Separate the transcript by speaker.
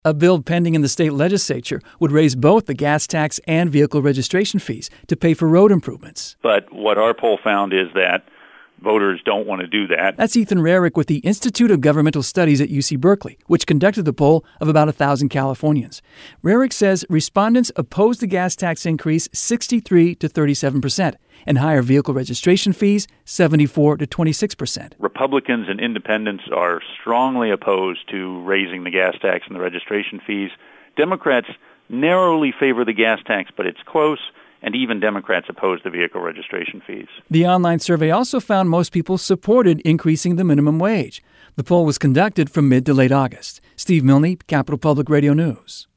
Speaker 1: A bill pending in the state legislature would raise both the gas tax and vehicle registration fees to pay for road improvements.
Speaker 2: But what our poll found is that voters don't want to do that.
Speaker 1: That's Ethan Rarick with the Institute of Governmental Studies at UC Berkeley, which conducted the poll of about 1,000 Californians. Rarick says respondents opposed the gas tax increase 63 to 37%, and higher vehicle registration fees 74 to 26%.
Speaker 2: Republicans and independents are strongly opposed to raising the gas tax and the registration fees. Democrats narrowly favor the gas tax, but it's close. And even Democrats oppose the vehicle registration fees.
Speaker 1: The online survey also found most people supported increasing the minimum wage. The poll was conducted from mid to late August. Steve Milne, Capital Public Radio News.